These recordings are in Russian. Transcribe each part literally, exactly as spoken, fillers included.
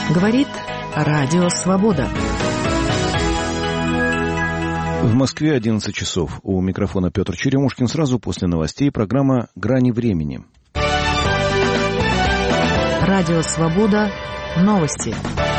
Говорит Радио Свобода. В Москве одиннадцать часов. У микрофона Петр Черемушкин. Сразу после новостей программа «Грани времени». Радио Свобода. Новости.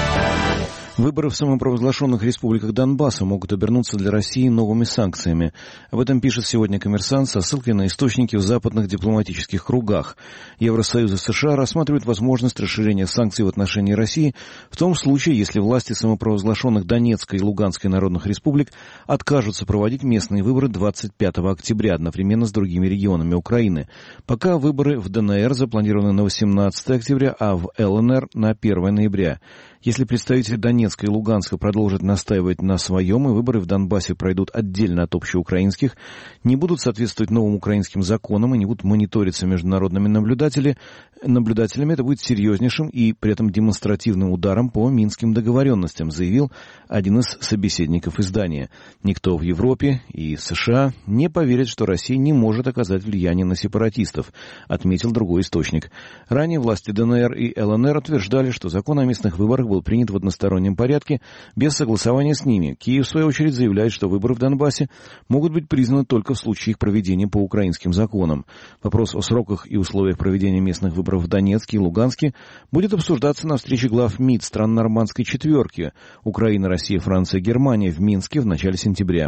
Выборы в самопровозглашенных республиках Донбасса могут обернуться для России новыми санкциями. Об этом пишет сегодня «Коммерсант» со ссылкой на источники в западных дипломатических кругах. Евросоюз и США рассматривают возможность расширения санкций в отношении России в том случае, если власти самопровозглашенных Донецкой и Луганской народных республик откажутся проводить местные выборы двадцать пятого октября одновременно с другими регионами Украины. Пока выборы в ДНР запланированы на восемнадцатое октября, а в ЛНР на первое ноября. Если представители Донецка и Луганска продолжат настаивать на своем, и выборы в Донбассе пройдут отдельно от общеукраинских, не будут соответствовать новым украинским законам и не будут мониториться международными наблюдателями, наблюдателями, это будет серьезнейшим и при этом демонстративным ударом по минским договоренностям, заявил один из собеседников издания. Никто в Европе и США не поверит, что Россия не может оказать влияние на сепаратистов, отметил другой источник. Ранее власти ДНР и ЛНР утверждали, что закон о местных выборах был принят в одностороннем порядке, без согласования с ними. Киев, в свою очередь, заявляет, что выборы в Донбассе могут быть признаны только в случае их проведения по украинским законам. Вопрос о сроках и условиях проведения местных выборов в Донецке и Луганске будет обсуждаться на встрече глав МИД стран Нормандской четверки – Украина, Россия, Франция, Германия в Минске в начале сентября.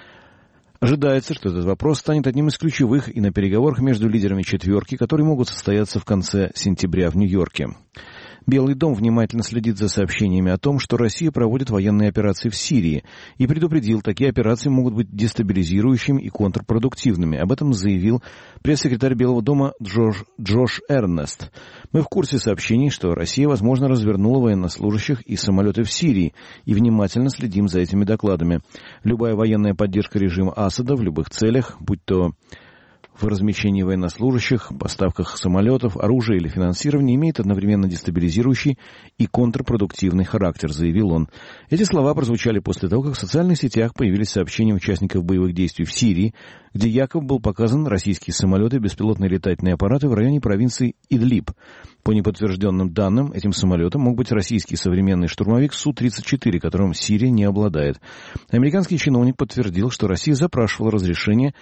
Ожидается, что этот вопрос станет одним из ключевых и на переговорах между лидерами четверки, которые могут состояться в конце сентября в Нью-Йорке. Белый дом внимательно следит за сообщениями о том, что Россия проводит военные операции в Сирии, и предупредил, такие операции могут быть дестабилизирующими и контрпродуктивными. Об этом заявил пресс-секретарь Белого дома Джош, Джош Эрнест. Мы в курсе сообщений, что Россия, возможно, развернула военнослужащих и самолеты в Сирии, и внимательно следим за этими докладами. Любая военная поддержка режима Асада в любых целях, будь то в размещении военнослужащих, поставках самолетов, оружия или финансировании, имеет одновременно дестабилизирующий и контрпродуктивный характер, заявил он. Эти слова прозвучали после того, как в социальных сетях появились сообщения участников боевых действий в Сирии, где якобы был показан российские самолеты и беспилотные летательные аппараты в районе провинции Идлиб. По неподтвержденным данным, этим самолетом мог быть российский современный штурмовик Су тридцать четыре, которым Сирия не обладает. Американский чиновник подтвердил, что Россия запрашивала разрешение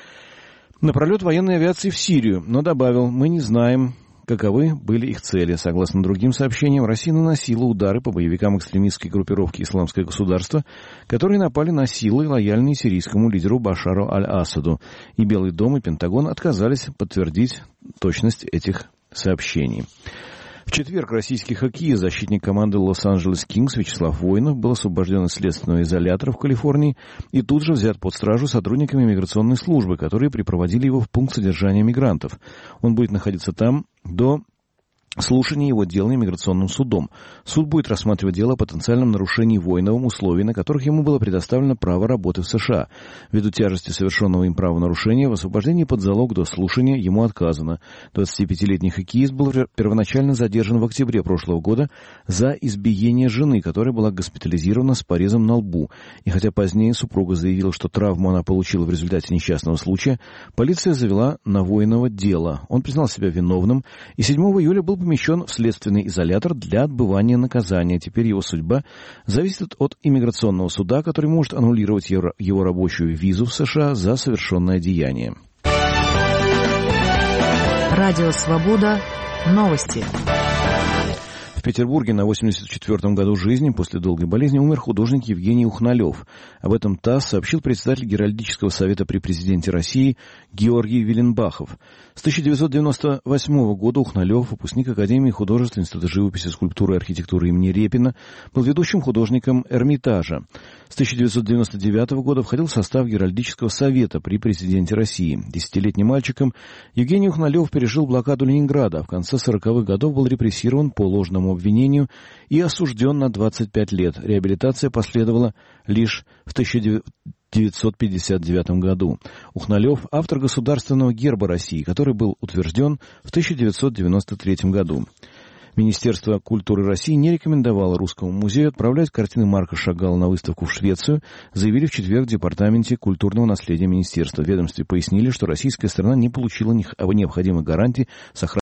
на пролет военной авиации в Сирию, но добавил, мы не знаем, каковы были их цели. Согласно другим сообщениям, Россия наносила удары по боевикам экстремистской группировки «Исламское государство», которые напали на силы, лояльные сирийскому лидеру Башару аль-Асаду. И Белый дом, и Пентагон отказались подтвердить точность этих сообщений. В четверг российский хоккеист, защитник команды Лос-Анджелес Кингс Вячеслав Воинов был освобожден из следственного изолятора в Калифорнии и тут же взят под стражу сотрудниками миграционной службы, которые припроводили его в пункт содержания мигрантов. Он будет находиться там до слушание его дела иммиграционным судом. Суд будет рассматривать дело о потенциальном нарушении Воиновым условий, на которых ему было предоставлено право работы в США. Ввиду тяжести совершенного им правонарушения, в освобождении под залог до слушания ему отказано. двадцатипятилетний хоккеист был первоначально задержан в октябре прошлого года за избиение жены, которая была госпитализирована с порезом на лбу. И хотя позднее супруга заявила, что травму она получила в результате несчастного случая, полиция завела на Воинова дело. Он признал себя виновным и седьмого июля был помещен в следственный изолятор для отбывания наказания. Теперь его судьба зависит от иммиграционного суда, который может аннулировать его, его рабочую визу в США за совершенное деяние. Радио Свобода. Новости. В Петербурге на восемьдесят четвёртом году жизни после долгой болезни умер художник Евгений Ухналев. Об этом ТАСС сообщил председатель Геральдического совета при президенте России Георгий Веленбахов. С тысяча девятьсот девяносто восьмого года Ухналев, выпускник Академии художеств Института живописи, скульптуры и архитектуры имени Репина, был ведущим художником Эрмитажа. С тысяча девятьсот девяносто девятого года входил в состав Геральдического совета при президенте России. Десятилетним мальчиком Евгений Ухналев пережил блокаду Ленинграда, а в конце сороковых годов был репрессирован по ложному обвинению и осужден на двадцать пять лет. Реабилитация последовала лишь в тысяча девятьсот пятьдесят девятом году. Ухналев – автор государственного герба России, который был утвержден в тысяча девятьсот девяносто третьем году. Министерство культуры России не рекомендовало Русскому музею отправлять картины Марка Шагала на выставку в Швецию, заявили в четверг в Департаменте культурного наследия Министерства. В ведомстве пояснили, что российская сторона не получила необходимых гарантий сохранения